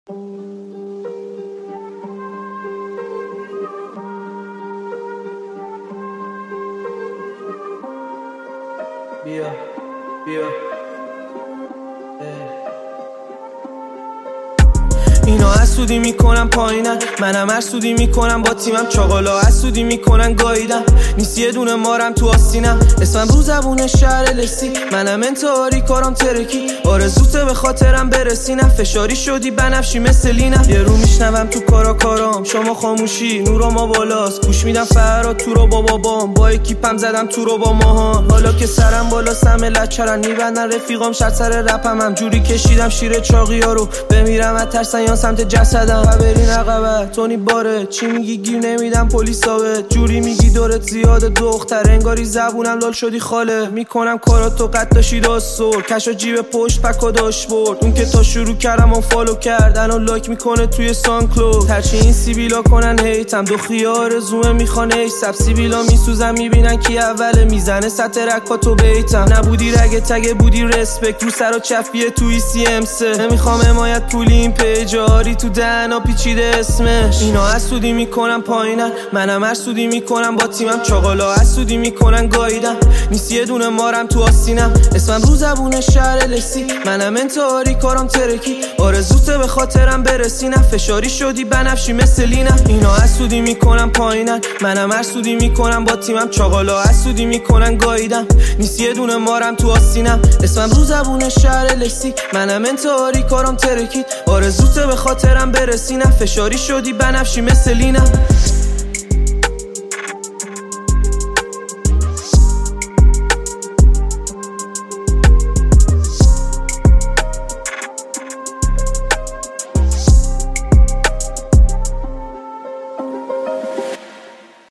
بیا اینا حسودی میکنن پایینن، منم حسودی میکنم با تیمم، چاقالا حسودی میکنن گاییدم، نیست یه دونه مارم تو آستینم، اسمم رو زبون شهر لسی، منم انتحاری کارم ترکی، آرزوته به خاطرم برسینم، فشاری شدی بنفشی مثل لینم، یه رو میشنوم تو کارام، شما خاموشی نورا ما بالاست، گوش میدم فراد تو رو با بابام، با اکیپم زدم تو رو با ماهان، حالا که سرم بالا سم لچرن میبندن رفیقام شرط سر رپم، هم جوری کشیدم شیر چاقیا رو بمیرم از ترسن سمت جسدم، خبری نقبت تونی باره چی میگی گیر نمیدم پلیس ثابت، جوری میگی دورت زیاده دختر انگاری زبونم لال شدی خاله، میکنم کاراتو قد داشتی راستور کشو جیب پشت پک و داشت برد، اون که تا شروع کردم اون فالو کرد الان لایک میکنه توی سانکلود، هرچی این سیبیلا کنن هیتم دو خیار زومه میخوانه ای سب سیبیلا میسوزم میبینن کی اوله میزنه سطح رکاتو بیتم، نبودی رگ تگه بودی رسپکت رو سر و چفیه توی CM3، نمیخوام حمایت پولی این پیجاری تو دهنا پیچیده اسمش، اینا حسودی میکنن پایینن، منم حسودی میکنم با تیمم، چاقالا حسودی میکنن گاییدم، نیست یه دونه مارم تو آستینم، اسمم رو زبون شهر لسی، منم انتحاری کارم ترکی، آرزوته به خاطرم برسینم، فشاری شدی بنفشی مثل لینم، اینا حسودی میکنن پایینن، منم حسودی میکنم با تیمم، چاقالا حسودی میکنن گاییدم، نیست یه دونه مارم تو آستینم، اسمم رو زبون شهر لسی، منم انتحاری کارم ترکی، آرزوته به خاطرم برسینم، فشاری شدی بنفشی مثل لینم.